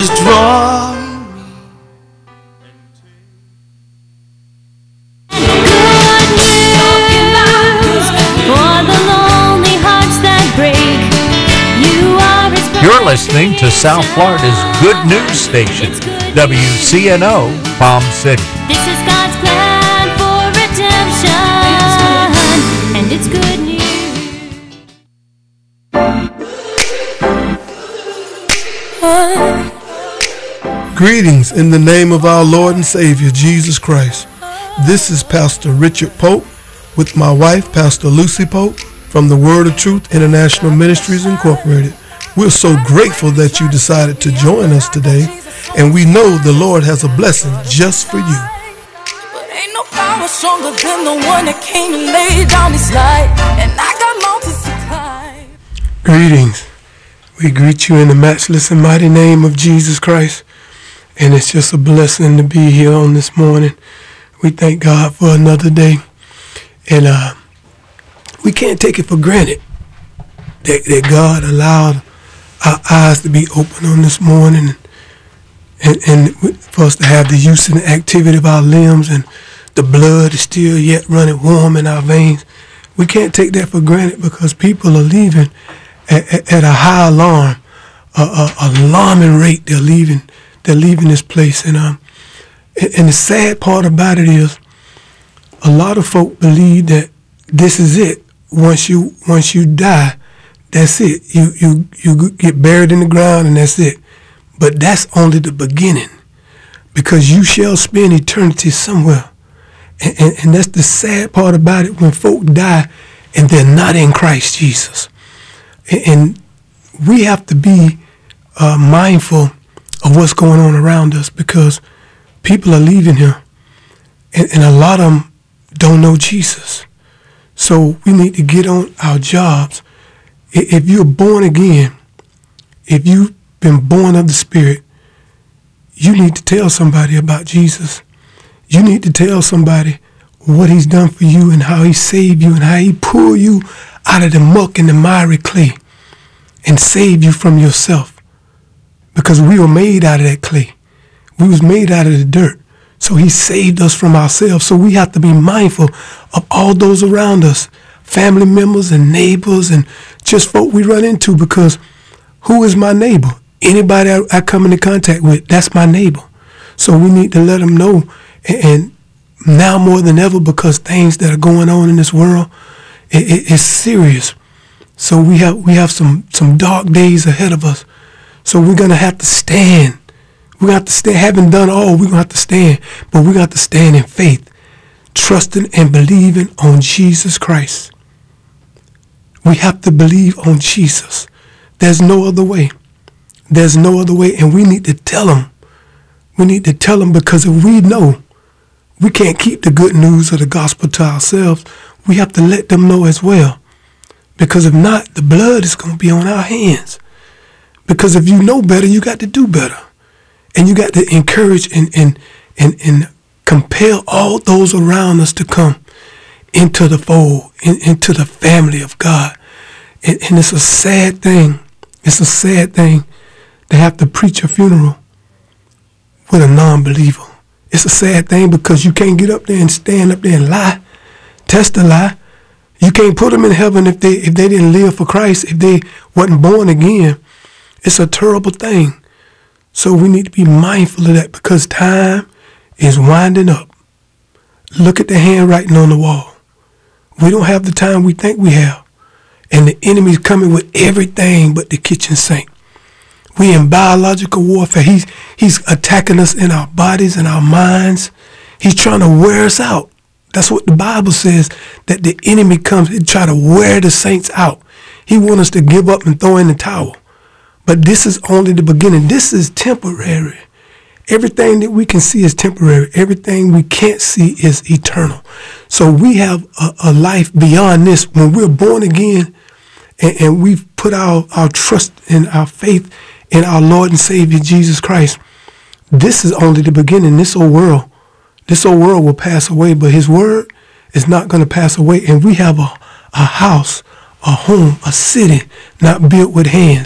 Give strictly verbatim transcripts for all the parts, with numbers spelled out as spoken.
drawing me. Good news for the lonely hearts that break. You are his. You're listening to South Florida's Good News Station, W C N O, Palm City. This is God's plan for redemption, and it's good news. Greetings in the name of our Lord and Savior, Jesus Christ. This is Pastor Richard Pope with my wife, Pastor Lucy Pope, from the Word of Truth International Ministries Incorporated. We're so grateful that you decided to join us today, and we know the Lord has a blessing just for you. But ain't no power stronger than the one that came and laid down his life, and I got mountains to climb. Greetings. We greet you in the matchless and mighty name of Jesus Christ. And it's just a blessing to be here on this morning. We thank God for another day. And uh, we can't take it for granted that, that God allowed our eyes to be open on this morning, and, and for us to have the use and the activity of our limbs, and the blood is still yet running warm in our veins. We can't take that for granted, because people are leaving at, at, at a high alarm, a, a, alarming rate. They're leaving. They're leaving this place, and um, and the sad part about it is, a lot of folk believe that this is it. Once you once you die, that's it. You you you get buried in the ground, and that's it. But that's only the beginning, because you shall spend eternity somewhere, and, and, and that's the sad part about it. When folk die, and they're not in Christ Jesus, and, and we have to be uh, mindful of what's going on around us, because people are leaving here, and, and a lot of them don't know Jesus. So we need to get on our jobs. If you're born again, if you've been born of the Spirit, you need to tell somebody about Jesus. You need to tell somebody what he's done for you, and how he saved you, and how he pulled you out of the muck and the miry clay and saved you from yourself. Because we were made out of that clay. We was made out of the dirt. So he saved us from ourselves. So we have to be mindful of all those around us, family members and neighbors and just folk we run into, because who is my neighbor? Anybody I, I come into contact with, that's my neighbor. So we need to let them know. And, and now more than ever, because things that are going on in this world, it, it, it's serious. So we have we have some, some dark days ahead of us. So we're going to have to stand. We're going to have to stand. Having done all, we're going to have to stand. But we're going to have to stand in faith, trusting and believing on Jesus Christ. We have to believe on Jesus. There's no other way. There's no other way. And we need to tell them. We need to tell them, because if we know we can't keep the good news of the gospel to ourselves, we have to let them know as well. Because if not, the blood is going to be on our hands. Because if you know better, you got to do better. And you got to encourage and, and, and, and compel all those around us to come into the fold, in, into the family of God. And, and it's a sad thing. It's a sad thing to have to preach a funeral with a non-believer. It's a sad thing, because you can't get up there and stand up there and lie, test a lie. You can't put them in heaven if they if they didn't live for Christ, if they wasn't born again. It's a terrible thing. So we need to be mindful of that, because time is winding up. Look at the handwriting on the wall. We don't have the time we think we have. And the enemy's coming with everything but the kitchen sink. We in biological warfare. He's, he's attacking us in our bodies and our minds. He's trying to wear us out. That's what the Bible says, that the enemy comes and try to wear the saints out. He wants us to give up and throw in the towel. But this is only the beginning. This is temporary. Everything that we can see is temporary. Everything we can't see is eternal. So we have a, a life beyond this. When we're born again, and, and we've put our, our trust and our faith in our Lord and Savior Jesus Christ, this is only the beginning. This old world, this old world will pass away, but his word is not going to pass away. And we have a, a house, a home, a city not built with hands.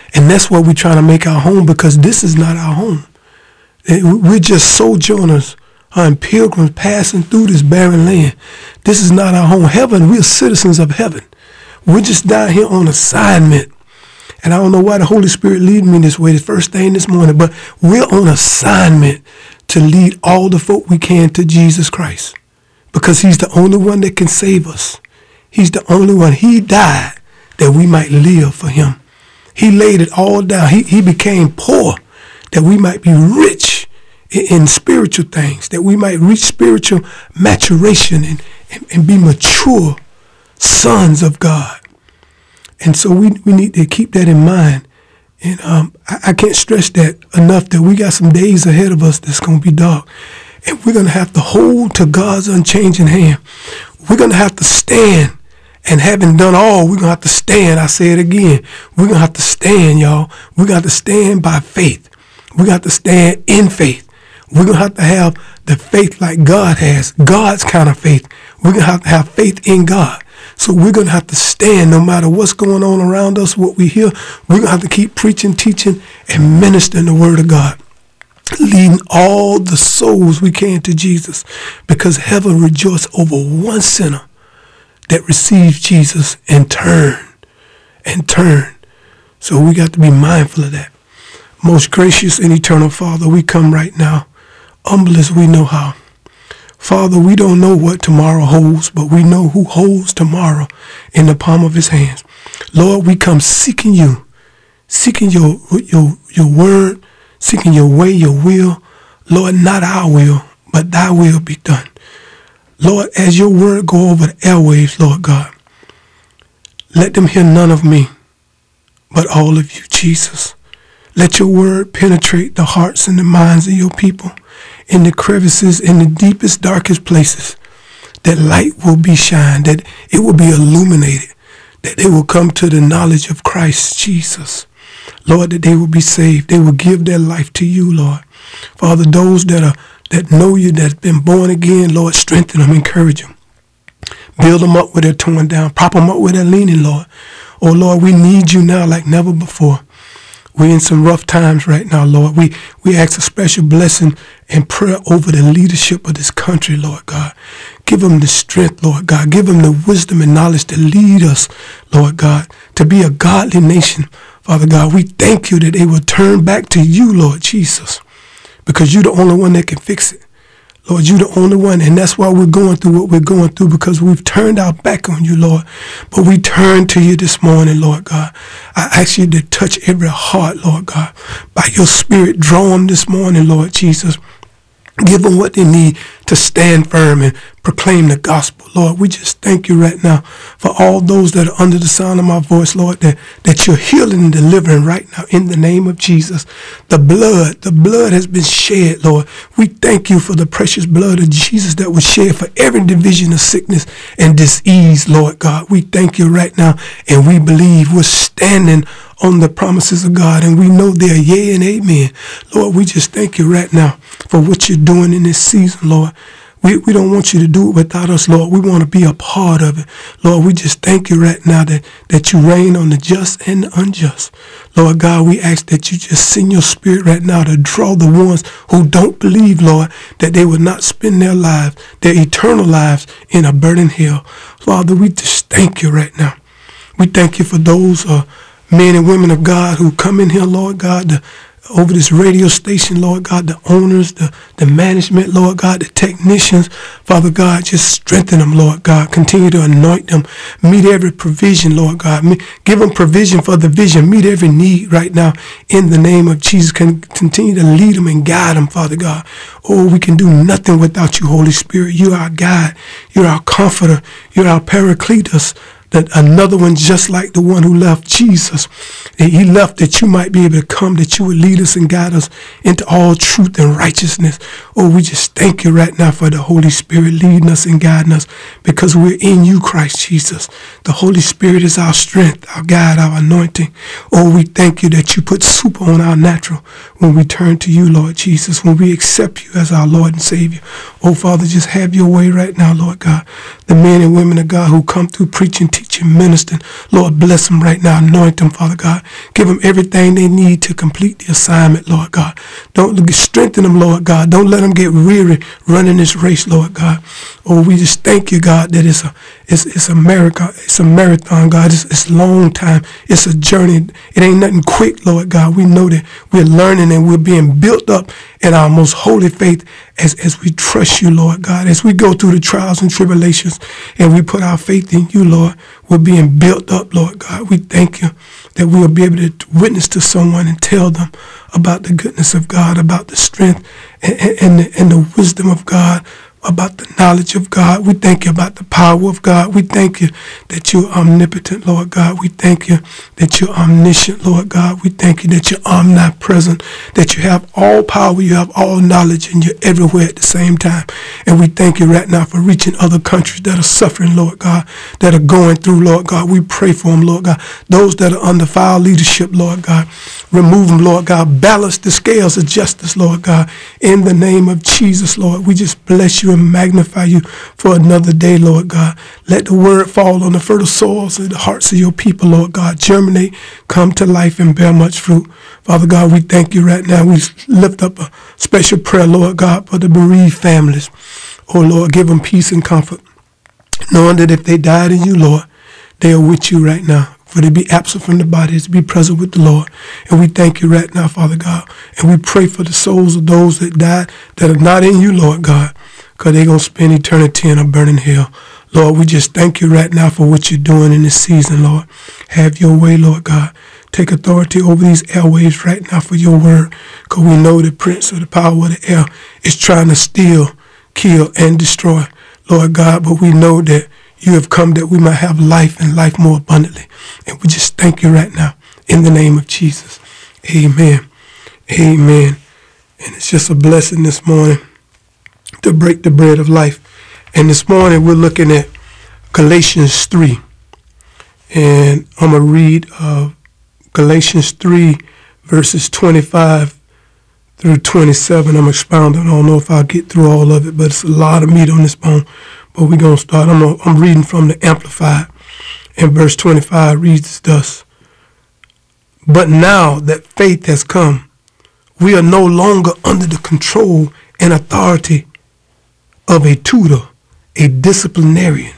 And that's what we're trying to make our home, because this is not our home. We're just sojourners and pilgrims passing through this barren land. This is not our home. Heaven, we're citizens of heaven. We're just down here on assignment. And I don't know why the Holy Spirit leading me this way the first thing this morning, but we're on assignment to lead all the folk we can to Jesus Christ, because he's the only one that can save us. He's the only one. He died that we might live for him. He laid it all down. He, he became poor that we might be rich in, in spiritual things, that we might reach spiritual maturation and, and, and be mature sons of God. And so we, we need to keep that in mind. And um, I, I can't stress that enough, that we got some days ahead of us that's going to be dark. And we're going to have to hold to God's unchanging hand. We're going to have to stand. And having done all, we're going to have to stand. I say it again. We're going to have to stand, y'all. We're going to have to stand by faith. We're going to have to stand in faith. We're going to have to have the faith like God has, God's kind of faith. We're going to have to have faith in God. So we're going to have to stand no matter what's going on around us, what we hear. We're going to have to keep preaching, teaching, and ministering the word of God, leading all the souls we can to Jesus, because heaven rejoices over one sinner that receives Jesus and turn, and turn. So we got to be mindful of that. Most gracious and eternal Father, we come right now, humble as we know how. Father, we don't know what tomorrow holds, but we know who holds tomorrow in the palm of his hands. Lord, we come seeking you, seeking your, your, your word, seeking your way, your will. Lord, not our will, but thy will be done. Lord, as your word go over the airwaves, Lord God, let them hear none of me, but all of you, Jesus. Let your word penetrate the hearts and the minds of your people in the crevices, in the deepest, darkest places, that light will be shined, that it will be illuminated, that they will come to the knowledge of Christ Jesus. Lord, that they will be saved. They will give their life to you, Lord. Father, those that are that know you, that have been born again, Lord, strengthen them, encourage them. Build them up where they're torn down. Prop them up where they're leaning, Lord. Oh, Lord, we need you now like never before. We're in some rough times right now, Lord. We we ask a special blessing and prayer over the leadership of this country, Lord God. Give them the strength, Lord God. Give them the wisdom and knowledge to lead us, Lord God, to be a godly nation. Father God, we thank you that they will turn back to you, Lord Jesus, because you're the only one that can fix it. Lord, you're the only one, and that's why we're going through what we're going through, because we've turned our back on you, Lord. But we turn to you this morning, Lord God. I ask you to touch every heart, Lord God. By your spirit, draw them this morning, Lord Jesus. Give them what they need to stand firm and proclaim the gospel, Lord. We just thank you right now for all those that are under the sound of my voice, Lord, that, that you're healing and delivering right now in the name of Jesus. The blood, the blood has been shed, Lord. We thank you for the precious blood of Jesus that was shed for every division of sickness and disease, Lord God. We thank you right now, and we believe we're standing on the promises of God, and we know they're yea and amen. Lord, we just thank you right now for what you're doing in this season, Lord. We, we don't want you to do it without us, Lord. We want to be a part of it. Lord, we just thank you right now that, that you reign on the just and the unjust. Lord God, we ask that you just send your spirit right now to draw the ones who don't believe, Lord, that they will not spend their lives, their eternal lives, in a burning hell. Father, we just thank you right now. We thank you for those uh, men and women of God who come in here, Lord God, the, over this radio station, Lord God, the owners, the, the management, Lord God, the technicians. Father God, just strengthen them, Lord God. Continue to anoint them. Meet every provision, Lord God. Give them provision for the vision. Meet every need right now in the name of Jesus. Can continue to lead them and guide them, Father God. Oh, we can do nothing without you, Holy Spirit. You're our guide. You're our comforter. You're our paracletus. That another one just like the one who left Jesus. He left that you might be able to come, that you would lead us and guide us into all truth and righteousness. Oh, we just thank you right now for the Holy Spirit leading us and guiding us, because we're in you, Christ Jesus. The Holy Spirit is our strength, our guide, our anointing. Oh, we thank you that you put super on our natural when we turn to you, Lord Jesus, when we accept you as our Lord and Savior. Oh, Father, just have your way right now, Lord God. The men and women of God who come through preaching, teaching, ministering. Lord, bless them right now. Anoint them, Father God. Give them everything they need to complete the assignment, Lord God. Don't strengthen them, Lord God. Don't let them get weary running this race, Lord God. Oh, we just thank you, God, that it's a it's it's a marathon, it's a marathon, God. It's it's a long time. It's a journey. It ain't nothing quick, Lord God. We know that we're learning and we're being built up in our most holy faith as, as we trust you, Lord God. As we go through the trials and tribulations and we put our faith in you, Lord, we're being built up, Lord God. We thank you that we'll be able to witness to someone and tell them about the goodness of God, about the strength and, and, and, the, and the wisdom of God, about the knowledge of God. We thank you about the power of God. We thank you that you're omnipotent, Lord God. We thank you that you're omniscient, Lord God. We thank you that you're omnipresent, that you have all power, you have all knowledge, and you're everywhere at the same time. And we thank you right now for reaching other countries that are suffering, Lord God, that are going through, Lord God. We pray for them, Lord God. Those that are under foul leadership, Lord God, remove them, Lord God. Balance the scales of justice, Lord God. In the name of Jesus, Lord, we just bless you and magnify you for another day, Lord God. Let the word fall on the fertile soils of the hearts of your people, Lord God. Germinate, come to life, and bear much fruit. Father God, we thank you right now. We lift up a special prayer, Lord God, for the bereaved families. Oh, Lord, give them peace and comfort, knowing that if they died in you, Lord, they are with you right now. For to be absent from the body is to be present with the Lord. And we thank you right now, Father God. And we pray for the souls of those that died that are not in you, Lord God, because they're going to spend eternity in a burning hell. Lord, we just thank you right now for what you're doing in this season, Lord. Have your way, Lord God. Take authority over these airwaves right now for your word, because we know the prince of the power of the air is trying to steal, kill, and destroy, Lord God. But we know that you have come that we might have life and life more abundantly. And we just thank you right now in the name of Jesus. Amen. Amen. And it's just a blessing this morning to break the bread of life. And this morning we're looking at Galatians three. And I'm going to read uh, Galatians three, verses twenty-five through twenty-seven. I'm expounding. I don't know if I'll get through all of it, but it's a lot of meat on this bone. But we're going to start. I'm, gonna, I'm reading from the Amplified. And verse twenty-five reads thus. But now that faith has come, we are no longer under the control and authority of a tutor, a disciplinarian.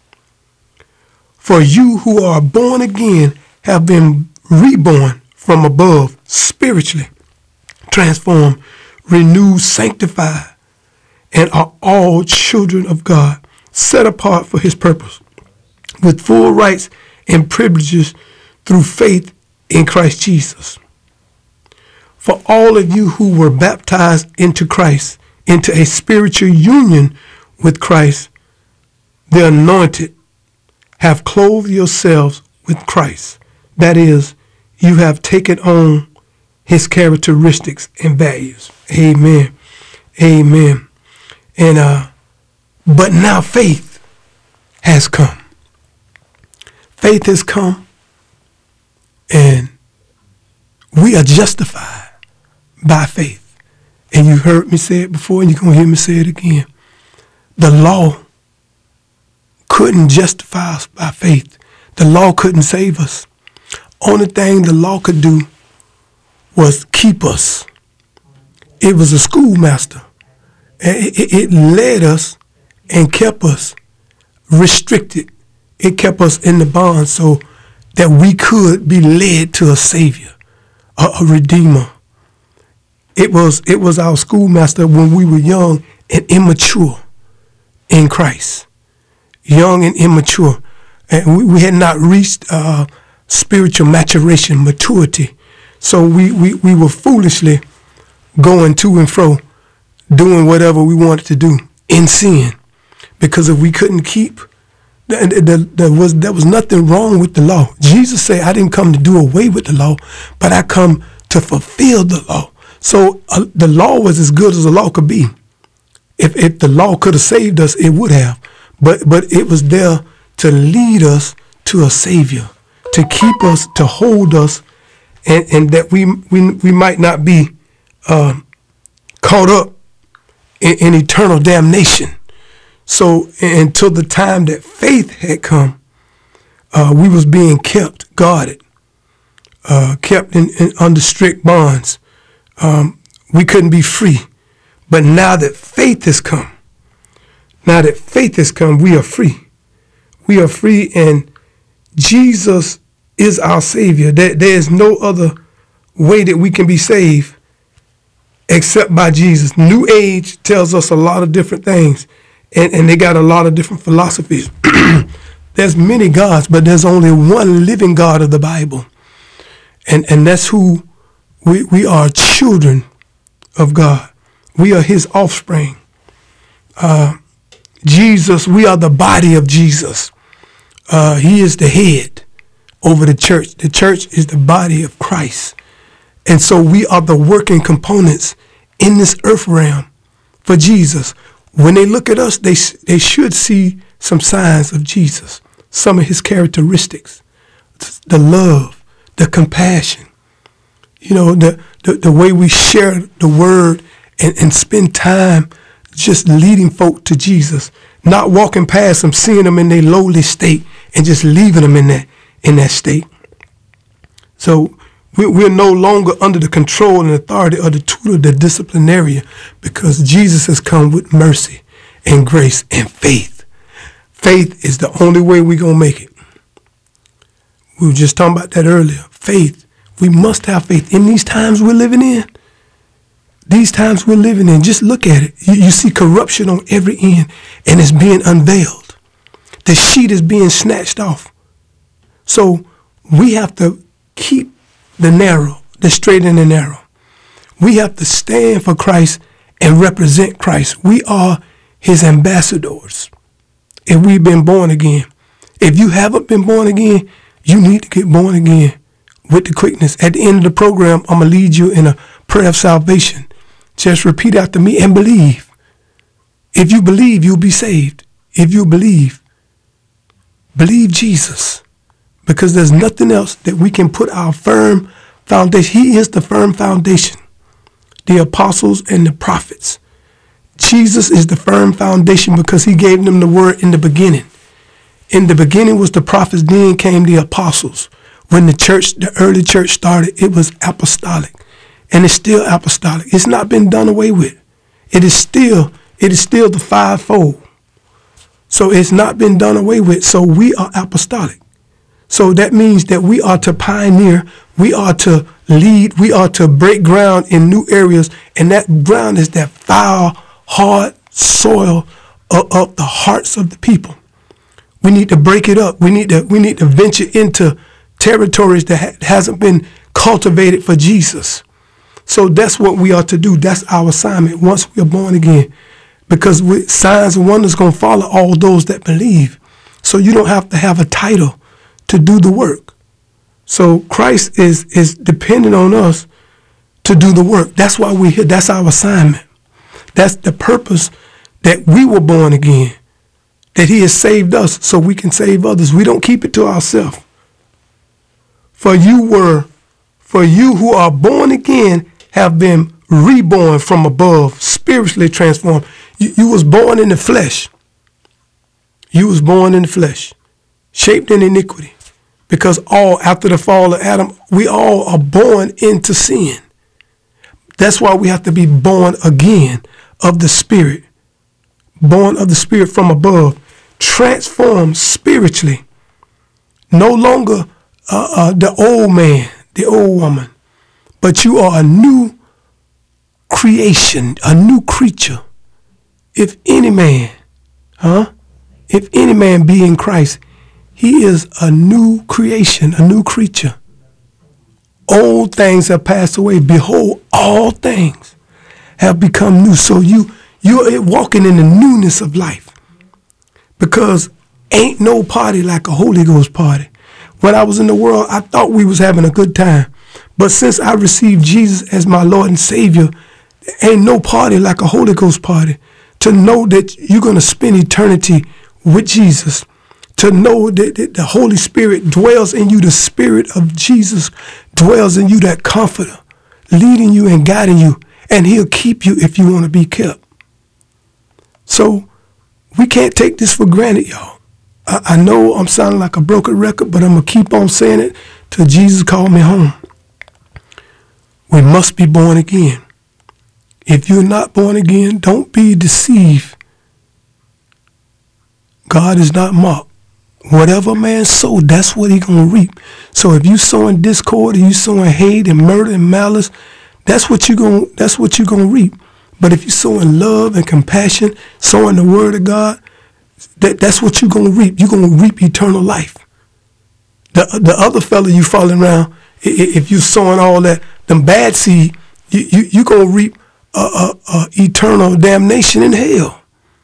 For you who are born again have been reborn from above, spiritually transformed, renewed, sanctified, and are all children of God, set apart for his purpose, with full rights and privileges through faith in Christ Jesus. For all of you who were baptized into Christ, into a spiritual union with Christ, the anointed, have clothed yourselves with Christ. That is, you have taken on his characteristics and values. Amen. Amen. And uh, but now faith has come. Faith has come, and we are justified by faith. And you heard me say it before, and you're going to hear me say it again. The law couldn't justify us by faith. The law couldn't save us. Only thing the law could do was keep us. It was a schoolmaster. It, it, it led us and kept us restricted. It kept us in the bond so that we could be led to a savior, a, a redeemer. It was it was our schoolmaster when we were young and immature in Christ. Young and immature. And we, we had not reached uh, spiritual maturation, maturity. So we, we, we were foolishly going to and fro, doing whatever we wanted to do in sin. Because if we couldn't keep, there, there, there, was, there was nothing wrong with the law. Jesus said, I didn't come to do away with the law, but I come to fulfill the law. So uh, the law was as good as the law could be. If, if the law could have saved us, it would have. But but it was there to lead us to a Savior, to keep us, to hold us, and, and that we, we we might not be uh, caught up in, in eternal damnation. So until the time that faith had come, uh, we was being kept, guarded, uh, kept in, in under strict bonds. Um, we couldn't be free. But now that faith has come, now that faith has come, we are free. We are free, and Jesus is our Savior. There, there is no other way that we can be saved except by Jesus. New Age tells us a lot of different things, and, and they got a lot of different philosophies. There's many gods, but there's only one living God of the Bible, and and that's who we we are, children of God. We are His offspring. Uh, Jesus, we are the body of Jesus. Uh, he is the head over the church. The church is the body of Christ. And so we are the working components in this earth realm for Jesus. When they look at us, they they should see some signs of Jesus, some of His characteristics, the love, the compassion, you know, the, the, the way we share the word and, and spend time just leading folk to Jesus, not walking past them, seeing them in their lowly state and just leaving them in that, in that state. So we, we're no longer under the control and authority of the tutor, the disciplinarian, because Jesus has come with mercy and grace and faith. Faith is the only way we're going to make it. We were just talking about that earlier. Faith. We must have faith in these times we're living in. These times we're living in, just look at it. You, you see corruption on every end, and it's being unveiled. The sheet is being snatched off. So we have to keep the narrow, the straight and the narrow. We have to stand for Christ and represent Christ. We are His ambassadors if we've been born again. If you haven't been born again, you need to get born again with the quickness. At the end of the program, I'm going to lead you in a prayer of salvation. Just repeat after me and believe. If you believe, you'll be saved. If you believe, believe Jesus, because there's nothing else that we can put our firm foundation. He is the firm foundation. The apostles and the prophets. Jesus is the firm foundation because He gave them the word in the beginning. In the beginning was the prophets, then came the apostles. When the church, the early church started, it was apostolic. And it's still apostolic. It's not been done away with. It is still, it is still the fivefold. So it's not been done away with. So we are apostolic. So that means that we are to pioneer, we are to lead, we are to break ground in new areas. And that ground is that foul, hard soil of, of the hearts of the people. We need to break it up. We need to, we need to venture into territories that ha- hasn't been cultivated for Jesus. So that's what we are to do. That's our assignment once we are born again, because we, signs and wonders going to follow all those that believe. So you don't have to have a title to do the work. So Christ is is dependent on us to do the work. That's why we're here. That's our assignment. That's the purpose that we were born again, that He has saved us so we can save others. We don't keep it to ourselves. For you were, for you who are born again have been reborn from above, spiritually transformed. You, you was born in the flesh. You was born in the flesh, shaped in iniquity, because all after the fall of Adam, we all are born into sin. That's why we have to be born again of the Spirit, born of the Spirit from above, transformed spiritually. No longer uh, uh, the old man, the old woman, but you are a new creation, a new creature. If any man, huh? If any man be in Christ, he is a new creation, a new creature. Old things have passed away. Behold, all things have become new. So you, you're walking in the newness of life, because ain't no party like a Holy Ghost party. When I was in the world, I thought we was having a good time. But since I received Jesus as my Lord and Savior, there ain't no party like a Holy Ghost party. To know that you're going to spend eternity with Jesus, to know that, that the Holy Spirit dwells in you, the Spirit of Jesus dwells in you, that comforter, leading you and guiding you, and He'll keep you if you want to be kept. So we can't take this for granted, y'all. I, I know I'm sounding like a broken record, but I'm going to keep on saying it till Jesus called me home. We must be born again. If you're not born again, don't be deceived. God is not mocked. Whatever man sow, that's what he going to reap. So if you sowing discord, or you sowing hate and murder and malice, that's what you going that's what you're going to reap. But if you sowing love and compassion, sowing the word of God, that, that's what you're going to reap. You're going to reap eternal life. The the other fella you falling around, if you sowing all that, them bad seed, you you you going to reap a, a, a eternal damnation in hell.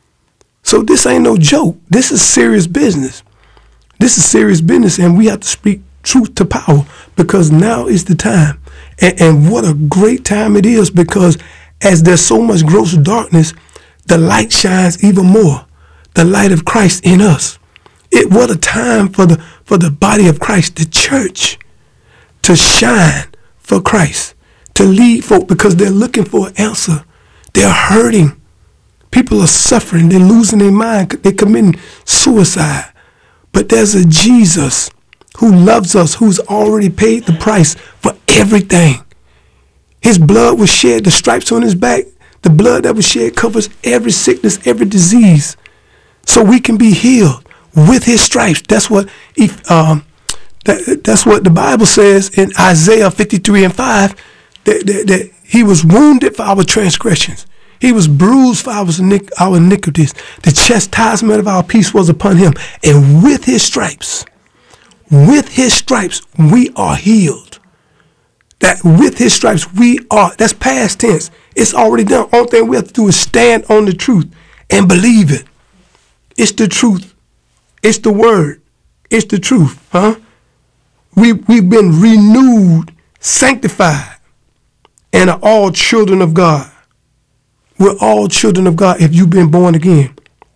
So this ain't no joke. This is serious business. This is serious business, and we have to speak truth to power, because now is the time. And, and what a great time it is, because as there's so much gross darkness, the light shines even more. The light of Christ in us. It what a time for the for the body of Christ, the church, to shine for Christ, to lead folk, because they're looking for an answer. They're hurting. People are suffering. They're losing their mind. They're committing suicide. But there's a Jesus who loves us, who's already paid the price for everything. His blood was shed, the stripes on his back, the blood that was shed covers every sickness, every disease. So we can be healed with his stripes. That's what um, that, that's what the Bible says in Isaiah fifty-three and five, that, that, that he was wounded for our transgressions. He was bruised for our, our iniquities. The chastisement of our peace was upon him. And with his stripes, with his stripes, we are healed. That with his stripes, we are, that's past tense. It's already done. Only thing we have to do is stand on the truth and believe it. It's the truth. It's the word. It's the truth. Huh? We, we've been renewed, sanctified, and are all children of God. We're all children of God if you've been born again.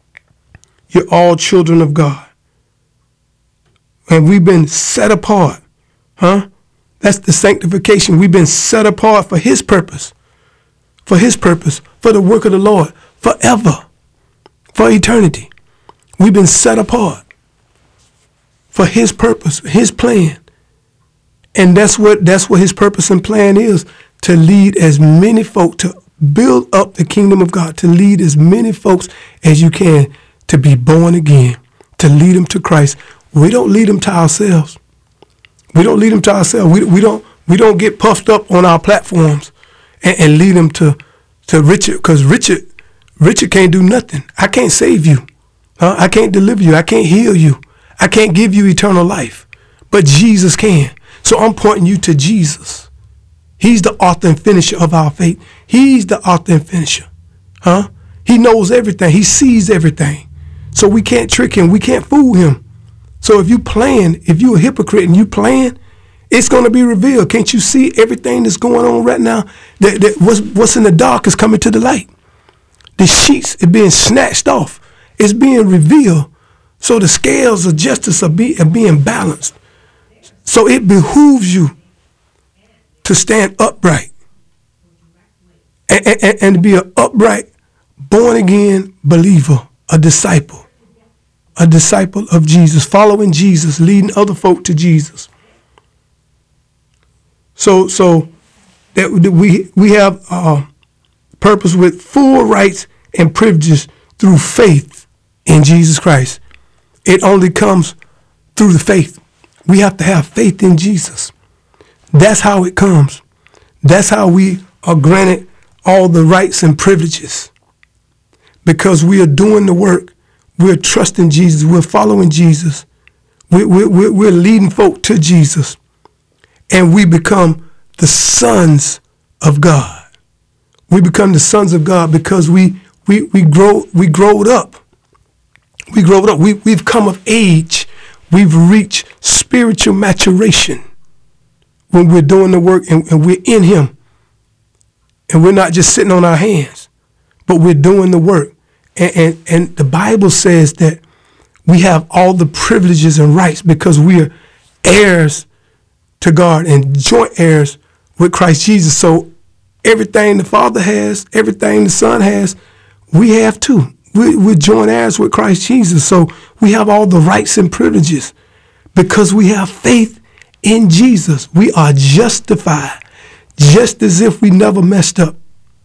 You're all children of God. And we've been set apart. Huh? That's the sanctification. We've been set apart for his purpose. For his purpose. For the work of the Lord. Forever. For eternity. We've been set apart. For his purpose. His plan. And that's what that's what his purpose and plan is. To lead as many folk, to build up the kingdom of God, to lead as many folks as you can to be born again, to lead them to Christ. We don't lead them to ourselves. We don't lead them to ourselves. We, we don't we don't get puffed up on our platforms and, and lead them to to Richard, because Richard Richard can't do nothing. I can't save you. Huh? I can't deliver you. I can't heal you. I can't give you eternal life. But Jesus can. So I'm pointing you to Jesus. He's the author and finisher of our faith. He's the author and finisher. Huh? He knows everything. He sees everything. So we can't trick him. We can't fool him. So if you playing, if you're a hypocrite and you playing, it's going to be revealed. Can't you see everything that's going on right now? That, that what's, what's in the dark is coming to the light. The sheets are being snatched off. It's being revealed. So the scales of justice are, be, are being balanced. So it behooves you to stand upright and, and, and to be an upright, born again believer, a disciple, a disciple of Jesus, following Jesus, leading other folk to Jesus. So, so that we we have uh, purpose with full rights and privileges through faith in Jesus Christ. It only comes through the faith. We have to have faith in Jesus. That's how it comes. That's how we are granted all the rights and privileges. Because we are doing the work. We're trusting Jesus. We're following Jesus. We're, we're, we're leading folk to Jesus. And we become the sons of God. We become the sons of God because we we we grow we growed up. We growed up. We, we've come of age. We've reached spiritual maturation. When we're doing the work and, and we're in him, and we're not just sitting on our hands, but we're doing the work. And, and, and the Bible says that we have all the privileges and rights because we are heirs to God and joint heirs with Christ Jesus. So everything the Father has, everything the Son has, we have too. We're, we're joint heirs with Christ Jesus. So we have all the rights and privileges because we have faith in Jesus. We are justified just as if we never messed up,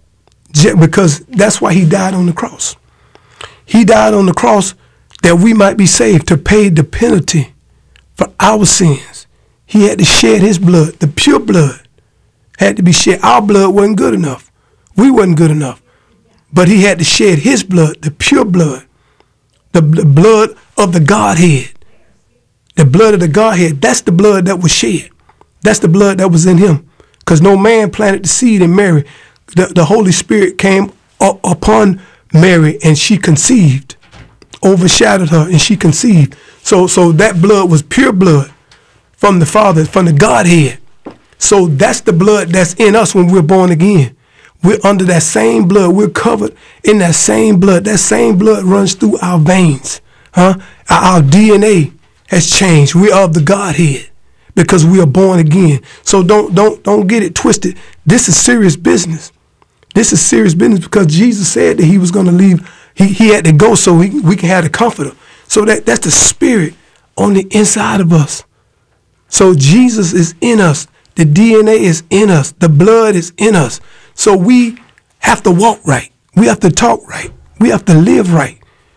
because that's why he died on the cross. He died on the cross that we might be saved, to pay the penalty for our sins. He had to shed his blood. The pure blood had to be shed. Our blood wasn't good enough. We wasn't good enough. But he had to shed his blood, the pure blood, the, the blood of the Godhead. The blood of the Godhead, that's the blood that was shed. That's the blood that was in him. Because no man planted the seed in Mary. The, the Holy Spirit came up upon Mary and she conceived, overshadowed her and she conceived. So, so that blood was pure blood from the Father, from the Godhead. So that's the blood that's in us when we're born again. We're under that same blood. We're covered in that same blood. That same blood runs through our veins. Huh? Our, our D N A has changed. We are of the Godhead because we are born again. So don't don't don't get it twisted. This is serious business. This is serious business because Jesus said that he was going to leave. He, he had to go so we, we can have the comforter. So that, that's the spirit on the inside of us. So Jesus is in us. The D N A is in us. The blood is in us. So we have to walk right. We have to talk right. We have to live right.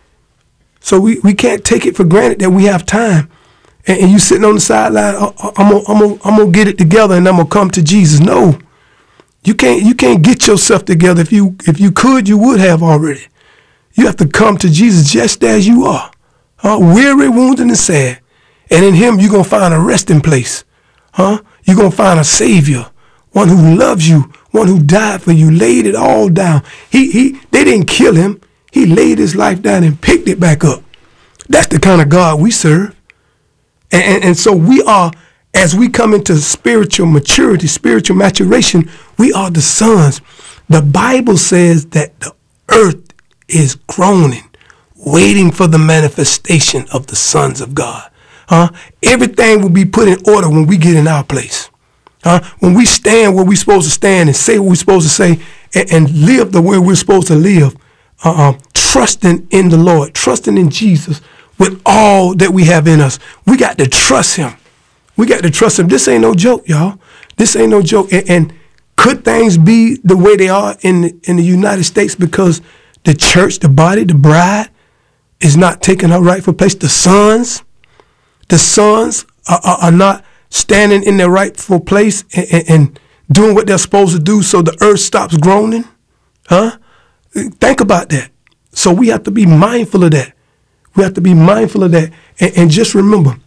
So we, we can't take it for granted that we have time. And, and you sitting on the sideline, oh, I'm gonna I'm gonna I'm gonna get it together and I'm gonna come to Jesus. No, you can't you can't get yourself together. If you if you could, you would have already. You have to come to Jesus just as you are, uh, weary, wounded, and sad. And in him, you're gonna find a resting place. Huh? You're gonna find a Savior, one who loves you, one who died for you, laid it all down. He he they didn't kill him. He laid his life down and picked it back up. That's the kind of God we serve. And, and, and so we are, as we come into spiritual maturity, spiritual maturation, we are the sons. The Bible says that the earth is groaning, waiting for the manifestation of the sons of God. Huh? Everything will be put in order when we get in our place. Huh? When we stand where we're supposed to stand and say what we're supposed to say and, and live the way we're supposed to live, uh, uh, trusting in the Lord, trusting in Jesus with all that we have in us. We got to trust him. We got to trust him. This ain't no joke, y'all. This ain't no joke. And, and could things be the way they are in the, in the United States because the church, the body, the bride is not taking her rightful place? The sons, the sons are, are, are not standing in their rightful place and, and, and doing what they're supposed to do so the earth stops groaning? Huh? Think about that. So we have to be mindful of that. We have to be mindful of that. And, and just remember,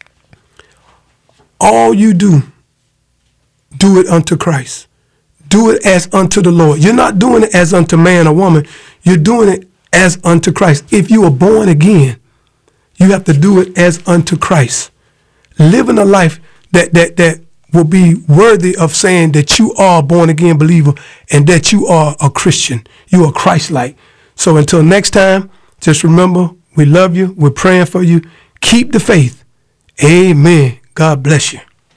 all you do, do it unto Christ. Do it as unto the Lord. You're not doing it as unto man or woman. You're doing it as unto Christ. If you are born again, you have to do it as unto Christ. Living a life that that that will be worthy of saying that you are a born again believer and that you are a Christian. You are Christ-like. So until next time, just remember, we love you. We're praying for you. Keep the faith. Amen. God bless you.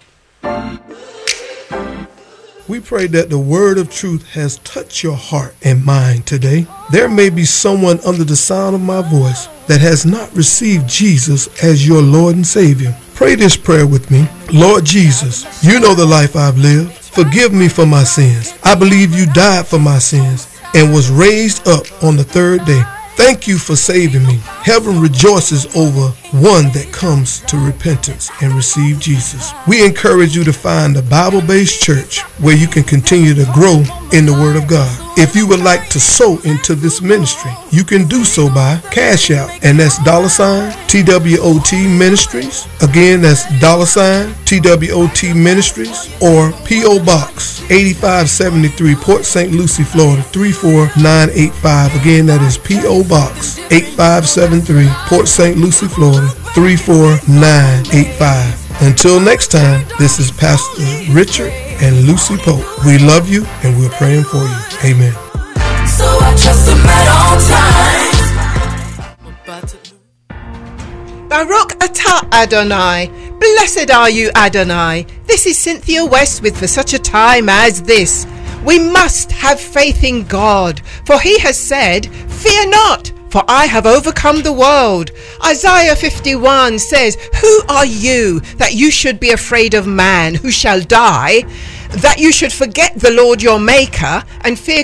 We pray that the word of truth has touched your heart and mind today. There may be someone under the sound of my voice that has not received Jesus as your Lord and Savior. Pray this prayer with me. Lord Jesus, you know the life I've lived. Forgive me for my sins. I believe you died for my sins and was raised up on the third day. Thank you for saving me. Heaven rejoices over one that comes to repentance and receive Jesus. We encourage you to find a Bible-based church where you can continue to grow in the Word of God. If you would like to sow into this ministry, you can do so by Cash App, and that's dollar sign T W O T Ministries. Again, that's dollar sign T W O T Ministries, or P O Box eighty-five seventy-three, Port Saint Lucie, Florida three four nine eight five. Again, that is P O Box eighty-five seventy-three, Port Saint Lucie, Florida three four nine eight five. Until next time, this is Pastor Richard and Lucy Pope. We love you and we're praying for you. Amen. So I trust him at all times. Baruch atah Adonai. Blessed are you, Adonai. This is Cynthia West with For Such a Time as This. We must have faith in God, for he has said, fear not, for I have overcome the world. Isaiah fifty-one says, who are you that you should be afraid of man who shall die, that you should forget the Lord your maker and fear